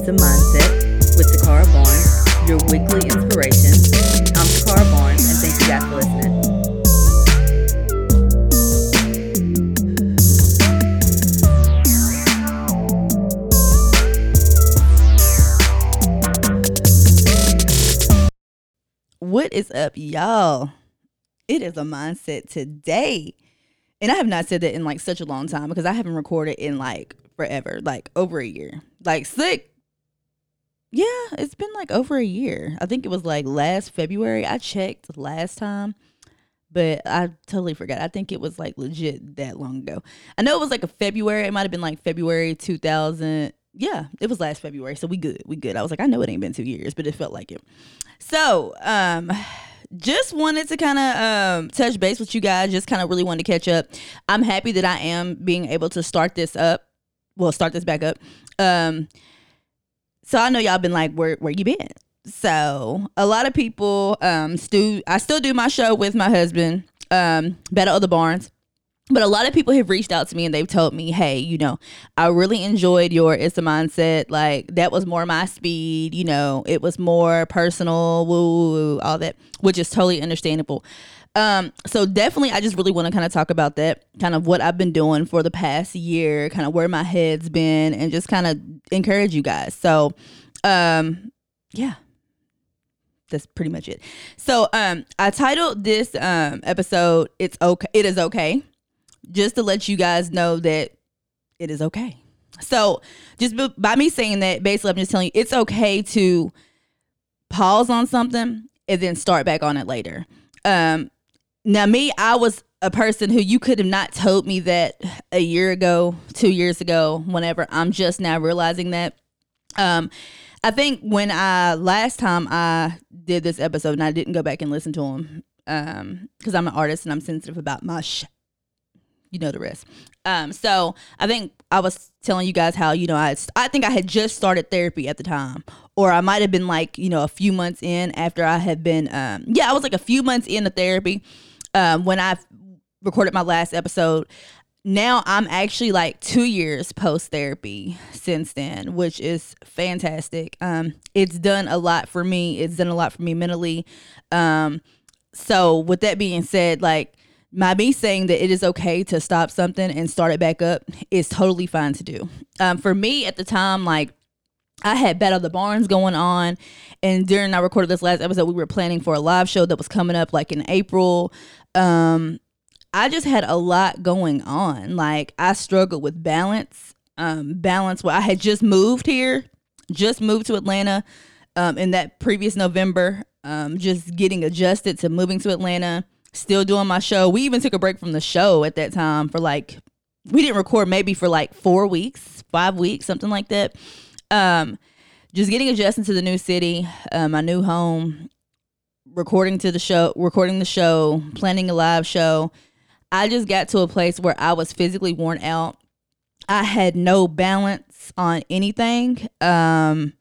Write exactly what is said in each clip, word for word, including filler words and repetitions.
It's a Mindset with Takara Barnes, your weekly inspiration. I'm Takara Barnes, and thank you guys for listening. What is up, y'all? It is a mindset today. And I have not said that in like such a long time because I haven't recorded in like forever, like over a year. Like sick. Yeah, it's been like over a year. I think it was like last February. I checked last time, but I totally forgot. I think it was like legit that long ago. I know it was like a February. It might have been like February two thousand. Yeah, it was last February. So we good. We good. I was like, I know it ain't been two years, but it felt like it. So, um, just wanted to kind of um, touch base with you guys. Just kind of really wanted to catch up. I'm happy that I am being able to start this up. Well, start this back up. Um, so I know y'all been like, where where you been? So a lot of people, um, still, I still do my show with my husband, um, Battle of the Barnes. But a lot of people have reached out to me and they've told me, hey, you know, I really enjoyed your It's a Mindset. Like, that was more my speed. You know, it was more personal, woo, woo, all that, which is totally understandable. Um, so definitely, I just really want to kind of talk about that, kind of what I've been doing for the past year, kind of where my head's been, and just kind of encourage you guys. So, um, yeah. That's pretty much it. So, um, I titled this um episode, It's Okay. It is okay. Just to let you guys know that it is okay. So just b- by me saying that, basically I'm just telling you it's okay to pause on something and then start back on it later. Um, now me, I was a person who you could have not told me that a year ago, two years ago, whenever. I'm just now realizing that. Um, I think when I, last time I did this episode and I didn't go back and listen to them, um, because I'm an artist and I'm sensitive about my sh- you know the rest. Um, so I think I was telling you guys how, you know, I, I think I had just started therapy at the time, or I might have been like, you know, a few months in after I had been, um, yeah, I was like a few months into therapy, um, when I recorded my last episode. Now I'm actually like two years post therapy since then, which is fantastic. Um, it's done a lot for me. It's done a lot for me mentally. Um, so with that being said, like, my me saying that it is okay to stop something and start it back up is totally fine to do. Um, for me at the time, like, I had Battle of the Barnes going on, and during I recorded this last episode, we were planning for a live show that was coming up like in April. Um, I just had a lot going on. Like, I struggled with balance. Um, balance where I had just moved here, just moved to Atlanta, um, in that previous November. Um, just getting adjusted to moving to Atlanta. Still doing my show. We even took a break from the show at that time for like, we didn't record maybe for like four weeks, five weeks, something like that. Um, just getting adjusted to the new city, uh, my new home, recording to the show, recording the show, planning a live show. I just got to a place where I was physically worn out. I had no balance on anything. Um,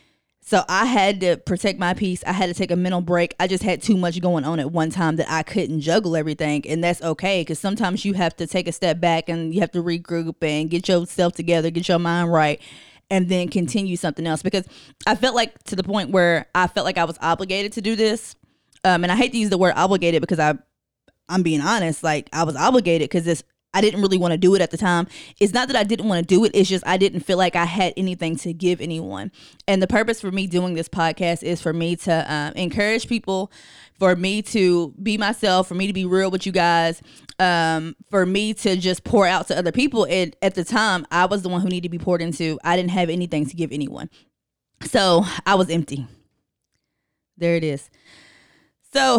So I had to protect my peace. I had to take a mental break. I just had too much going on at one time that I couldn't juggle everything. And that's okay, because sometimes you have to take a step back and you have to regroup and get yourself together, get your mind right, and then continue something else. Because I felt like to the point where I felt like I was obligated to do this. Um, and I hate to use the word obligated because I, I'm being honest. Like, I was obligated because this I didn't really want to do it at the time. It's not that I didn't want to do it. It's just I didn't feel like I had anything to give anyone. And the purpose for me doing this podcast is for me to um, encourage people, for me to be myself, for me to be real with you guys, um, for me to just pour out to other people. And at the time, I was the one who needed to be poured into. I didn't have anything to give anyone. So I was empty. There it is. So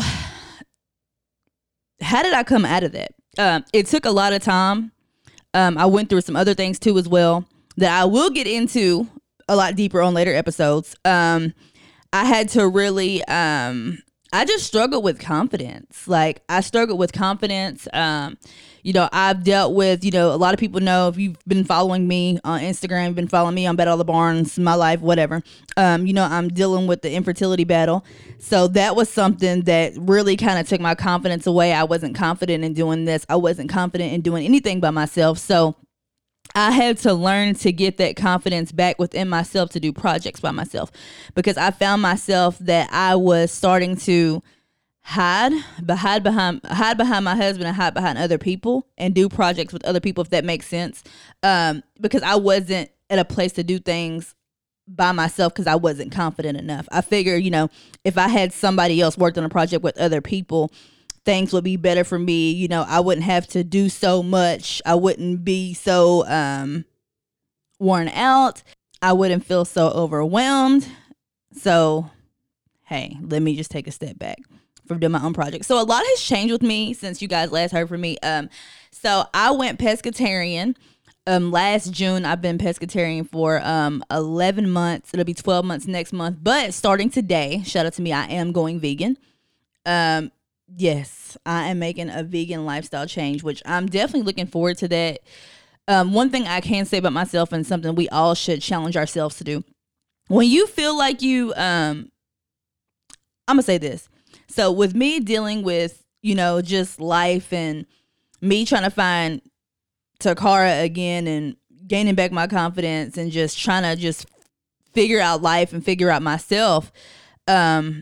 how did I come out of that? Um, it took a lot of time. Um, I went through some other things too as well that I will get into a lot deeper on later episodes. Um, I had to really, um, I just struggled with confidence. Like, I struggled with confidence. Um, you know, I've dealt with, you know, a lot of people know, if you've been following me on Instagram, been following me on Battle of the Barnes, my life, whatever. Um, you know, I'm dealing with the infertility battle. So that was something that really kind of took my confidence away. I wasn't confident in doing this. I wasn't confident in doing anything by myself. So I had to learn to get that confidence back within myself to do projects by myself, because I found myself that I was starting to hide, hide behind, hide behind my husband and hide behind other people and do projects with other people, if that makes sense. Um, because I wasn't at a place to do things by myself because I wasn't confident enough. I figure, you know, if I had somebody else worked on a project with other people, things would be better for me. You know, I wouldn't have to do so much. I wouldn't be so um, worn out. I wouldn't feel so overwhelmed. So, hey, let me just take a step back from doing my own project. So a lot has changed with me since you guys last heard from me. Um, so I went pescatarian. Um, last June, I've been pescatarian for um eleven months. It'll be twelve months next month. But starting today, shout out to me, I am going vegan. Um, yes, I am making a vegan lifestyle change, which I'm definitely looking forward to that. Um, one thing I can say about myself, and something we all should challenge ourselves to do, when you feel like you, um, I'm gonna say this. So with me dealing with, you know, just life and me trying to find Takara again and gaining back my confidence and just trying to just figure out life and figure out myself, um,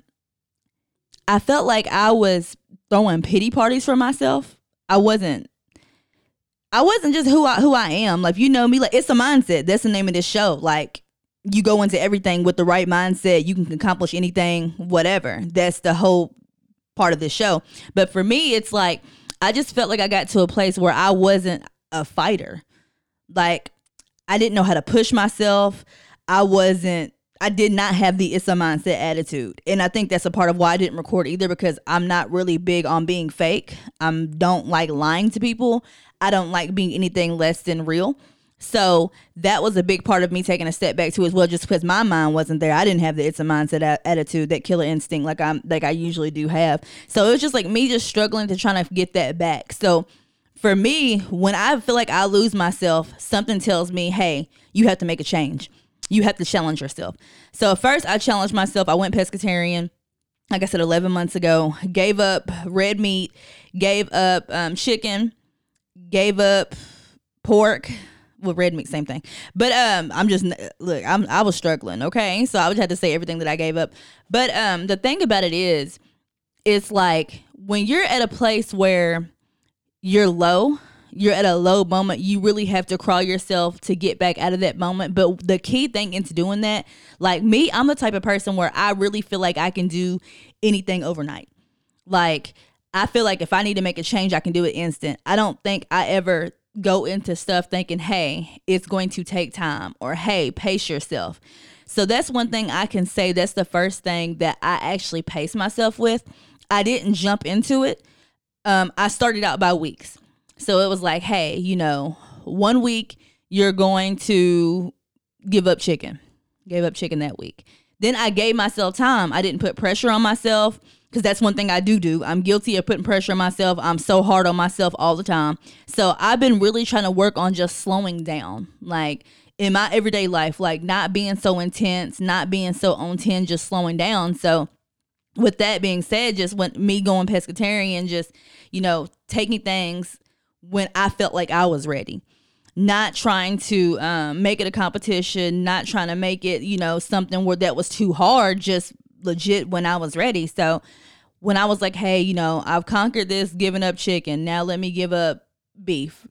I felt like I was throwing pity parties for myself. I wasn't. I wasn't just who I who I am. Like, you know me, like, it's a mindset. That's the name of this show. Like, you go into everything with the right mindset, you can accomplish anything, whatever. That's the whole part of this show. But for me, it's like, I just felt like I got to a place where I wasn't a fighter. Like, I didn't know how to push myself. I wasn't, I did not have the it's a mindset attitude. And I think that's a part of why I didn't record either, because I'm not really big on being fake. I don't like lying to people. I don't like being anything less than real. So that was a big part of me taking a step back too, as well, just because my mind wasn't there. I didn't have the it's a mindset a- attitude, that killer instinct like I'm like I usually do have. So it was just like me just struggling to try to get that back. So for me, when I feel like I lose myself, something tells me, hey, you have to make a change. You have to challenge yourself. So at first I challenged myself. I went pescatarian, like I said, eleven months ago. Gave up red meat, gave up um, chicken, gave up pork. Well, red meat, same thing. But um, I'm just, look, I'm, I was struggling, okay? So I would have to say everything that I gave up. But um, the thing about it is, it's like when you're at a place where you're low, you're at a low moment, you really have to crawl yourself to get back out of that moment. But the key thing into doing that, like me, I'm the type of person where I really feel like I can do anything overnight. Like, I feel like if I need to make a change, I can do it instant. I don't think I ever go into stuff thinking, hey, it's going to take time, or hey, pace yourself. So that's one thing I can say. That's the first thing that I actually pace myself with. I didn't jump into it. Um, I started out by weeks. So it was like, hey, you know, one week you're going to give up chicken. Gave up chicken that week. Then I gave myself time. I didn't put pressure on myself, because that's one thing I do do. I'm guilty of putting pressure on myself. I'm so hard on myself all the time. So I've been really trying to work on just slowing down, like in my everyday life, like not being so intense, not being so on ten, just slowing down. So with that being said, just when me going pescatarian, just, you know, taking things when I felt like I was ready. Not trying to um, make it a competition, not trying to make it, you know, something where that was too hard, just legit when I was ready. So when I was like, hey, you know, I've conquered this, giving up chicken. Now let me give up beef.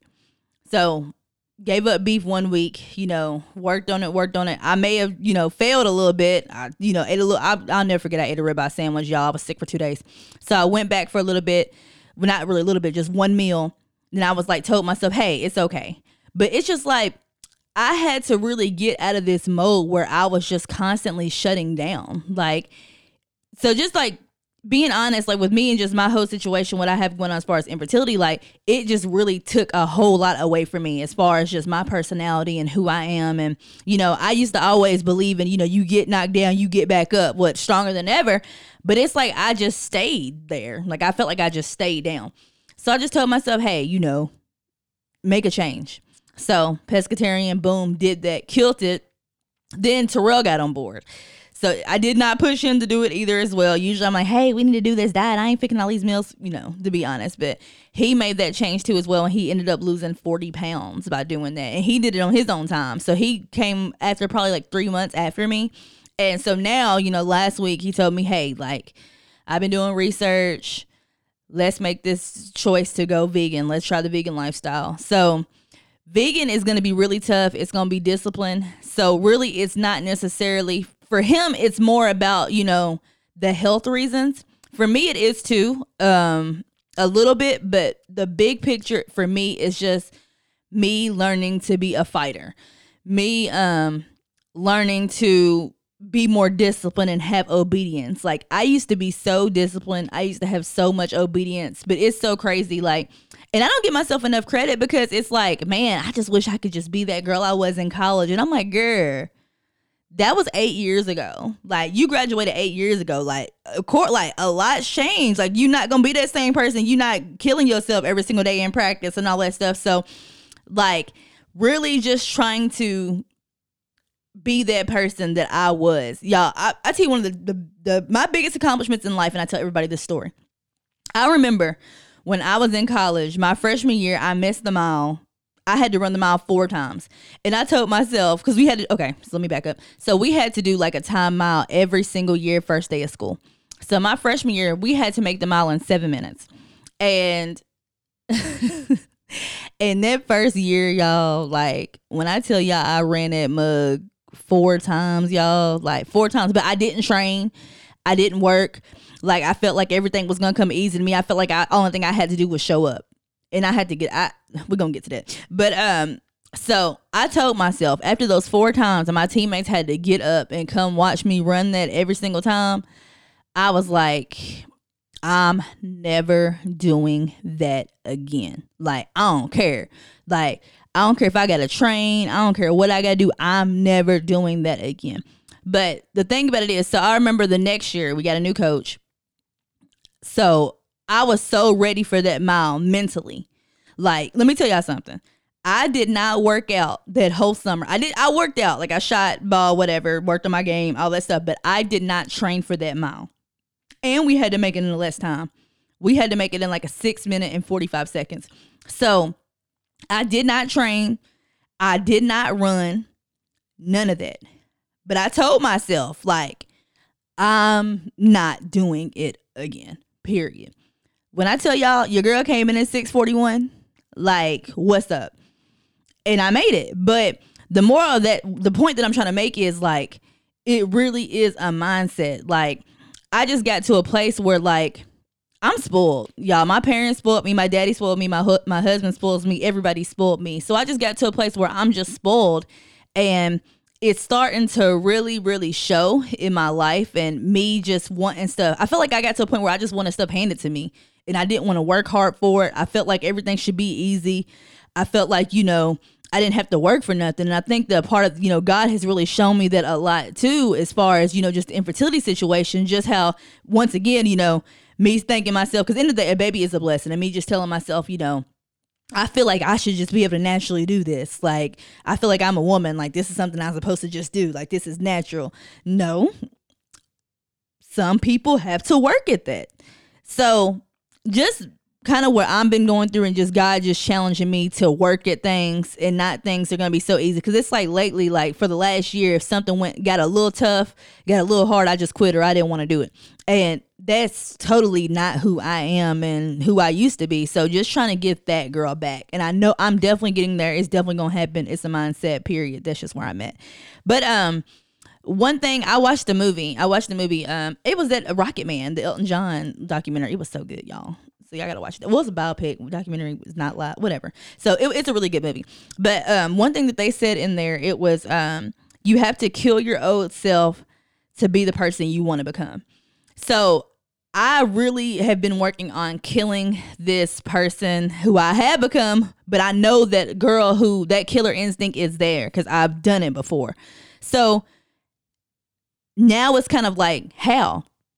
So gave up beef one week, you know, worked on it, worked on it. I may have, you know, failed a little bit. I, you know, ate a little, I, I'll never forget I ate a ribeye sandwich, y'all. I was sick for two days. So I went back for a little bit, well, not really a little bit, just one meal. Then I was like, told myself, hey, it's okay. But it's just like, I had to really get out of this mode where I was just constantly shutting down. Like, so just like being honest, like with me and just my whole situation, what I have going on as far as infertility, like it just really took a whole lot away from me as far as just my personality and who I am. And, you know, I used to always believe in, you know, you get knocked down, you get back up, what, stronger than ever. But it's like, I just stayed there. Like, I felt like I just stayed down. So I just told myself, hey, you know, make a change. So pescatarian, boom, did that, killed it. Then Terrell got on board. So I did not push him to do it either as well. Usually I'm like, hey, we need to do this diet. I ain't picking all these meals, you know, to be honest. But he made that change too as well. And he ended up losing forty pounds by doing that. And he did it on his own time. So he came after probably like three months after me. And so now, you know, last week he told me, hey, like, I've been doing research. Let's make this choice to go vegan. Let's try the vegan lifestyle. So vegan is going to be really tough. It's going to be disciplined. So really, it's not necessarily for him. It's more about, you know, the health reasons. For me, it is too, um, a little bit. But the big picture for me is just me learning to be a fighter. Me um, learning to be more disciplined and have obedience. Like, I used to be so disciplined. I used to have so much obedience, but it's so crazy. Like, and I don't give myself enough credit because it's like, man, I just wish I could just be that girl I was in college. And I'm like, girl, that was eight years ago. Like, you graduated eight years ago. Like, of course, like, a lot's changed. Like, you're not gonna be that same person. You're not killing yourself every single day in practice and all that stuff. So, like, really just trying to be that person that I was. Y'all, I, I tell you one of the, the, the my biggest accomplishments in life, and I tell everybody this story. I remember when I was in college, my freshman year, I missed the mile. I had to run the mile four times. And I told myself, because we had to, okay, so let me back up. So we had to do like a time mile every single year, first day of school. So my freshman year, we had to make the mile in seven minutes. And in that first year, y'all, like, when I tell y'all I ran that mug four times, y'all, like four times, but I didn't train. I didn't work. Like, I felt like everything was going to come easy to me. I felt like I only thing I had to do was show up. And I had to get, I, we're going to get to that. But, um, so I told myself after those four times and my teammates had to get up and come watch me run that every single time, I was like, I'm never doing that again. Like, I don't care. Like, I don't care if I got to train. I don't care what I got to do. I'm never doing that again. But the thing about it is, so I remember the next year we got a new coach. So I was so ready for that mile mentally. Like, let me tell y'all something. I did not work out that whole summer. I did. I worked out. Like, I shot ball, whatever, worked on my game, all that stuff. But I did not train for that mile. And we had to make it in less time. We had to make it in like a six minute and forty-five seconds. So I did not train. I did not run. None of that. But I told myself, like, I'm not doing it again, period. When I tell y'all your girl came in at six forty-one, like, what's up? And I made it. But the moral of that, the point that I'm trying to make is, like, it really is a mindset. Like, I just got to a place where, like, I'm spoiled, y'all. My parents spoiled me. My daddy spoiled me. My hu- my husband spoils me. Everybody spoiled me. So I just got to a place where I'm just spoiled, and it's starting to really, really show in my life, and me just wanting stuff. I felt like I got to a point where I just wanted stuff handed to me, and I didn't want to work hard for it. I felt like everything should be easy. I felt like, you know, I didn't have to work for nothing. And I think the part of, you know, God has really shown me that a lot too, as far as, you know, just the infertility situation, just how, once again, you know, me thanking myself, because at the end of the day, a baby is a blessing, and me just telling myself, you know, I feel like I should just be able to naturally do this. Like, I feel like I'm a woman. Like, this is something I'm supposed to just do. Like, this is natural. No. Some people have to work at that. So just kind of what I've been going through, and just God just challenging me to work at things, and not things are going to be so easy. Because it's like lately, like for the last year, if something went got a little tough, got a little hard, I just quit, or I didn't want to do it. And that's totally not who I am and who I used to be. So just trying to get that girl back. And I know I'm definitely getting there. It's definitely going to happen. It's a mindset, period. That's just where I'm at. But um, one thing, I watched the movie. I watched the movie. Um, it was that Rocket Man, the Elton John documentary. It was so good, y'all. So y'all got to watch it. It was a biopic. Documentary was not live. Whatever. So it, it's a really good movie. But um, one thing that they said in there, it was um, you have to kill your old self to be the person you want to become. So I really have been working on killing this person who I have become, but I know that girl who, that killer instinct is there because I've done it before. So now it's kind of like, how?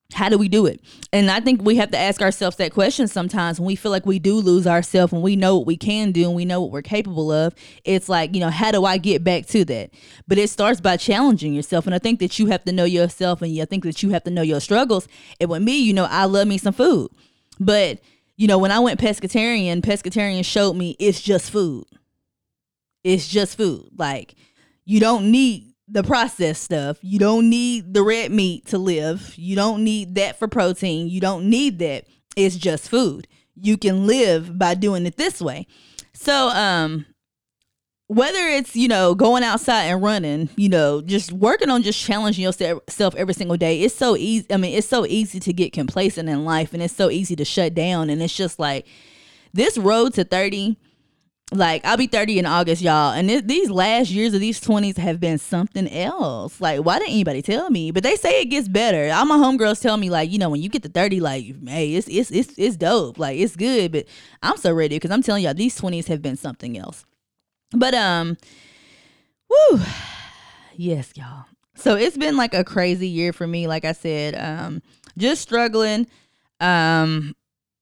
How do we do it? And I think we have to ask ourselves that question sometimes when we feel like we do lose ourselves, when we know what we can do and we know what we're capable of. It's like, you know, how do I get back to that? But it starts by challenging yourself. And I think that you have to know yourself, and I think that you have to know your struggles. And with me, you know, I love me some food. But, you know, when I went pescatarian, pescatarian showed me it's just food. It's just food. Like, you don't need the processed stuff. You don't need the red meat to live. You don't need that for protein. You don't need that. It's just food. You can live by doing it this way. So, um, whether it's, you know, going outside and running, you know, just working on just challenging yourself every single day. It's so easy. I mean, it's so easy to get complacent in life, and it's so easy to shut down. And it's just like this road to thirty. Like, I'll be thirty in August, y'all. And th- these last years of these twenties have been something else. Like, why didn't anybody tell me? But they say it gets better. All my homegirls tell me, like, you know, when you get to thirty, like, hey, it's it's it's, it's dope. Like, it's good. But I'm so ready because I'm telling y'all, these twenties have been something else. But, um, woo. Yes, y'all. So it's been like a crazy year for me. Like I said, um, just struggling. Um,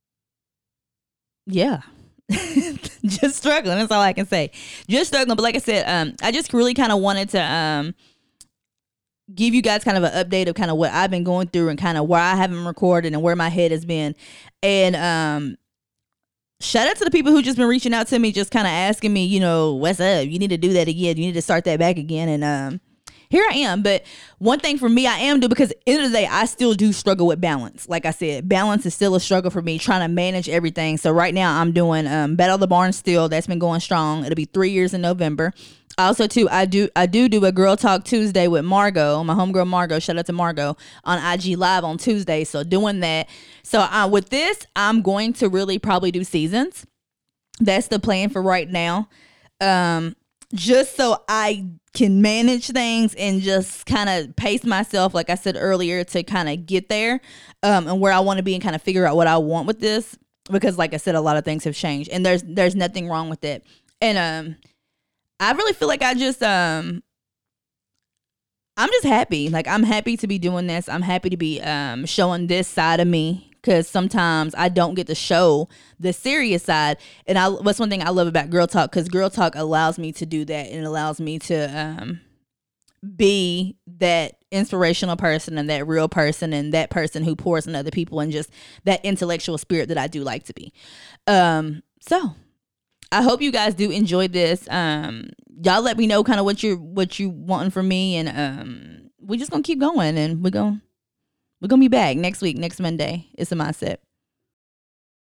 yeah. Just struggling. That's all I can say. Just struggling. But like I said, um, I just really kind of wanted to um give you guys kind of an update of kind of what I've been going through and kind of where I haven't recorded and where my head has been. And um, shout out to the people who just been reaching out to me, just kind of asking me, you know, what's up? You need to do that again. You need to start that back again. And um, here I am. But one thing for me, I am doing, because at the end of the day, I still do struggle with balance. Like I said, balance is still a struggle for me, trying to manage everything. So right now I'm doing um, Battle of the Barn still. That's been going strong. It'll be three years in November. Also, too, I do I do do a Girl Talk Tuesday with Margot, my homegirl Margot. Shout out to Margot on I G Live on Tuesday. So doing that. So uh, with this, I'm going to really probably do seasons. That's the plan for right now. Um, just so I can manage things and just kind of pace myself, like I said earlier, to kind of get there um, and where I want to be and kind of figure out what I want with this. Because like I said, a lot of things have changed and there's there's nothing wrong with it. And um, I really feel like I just, um, I'm just happy. Like, I'm happy to be doing this. I'm happy to be um, showing this side of me. Because sometimes I don't get to show the serious side. And I, what's one thing I love about Girl Talk, because Girl Talk allows me to do that. And it allows me to um, be that inspirational person and that real person and that person who pours in other people and just that intellectual spirit that I do like to be. Um, so I hope you guys do enjoy this. Um, y'all let me know kind of what you what you wanting from me. And um, we're just going to keep going. And we're going to We're going to be back next week, next Monday. It's a mindset.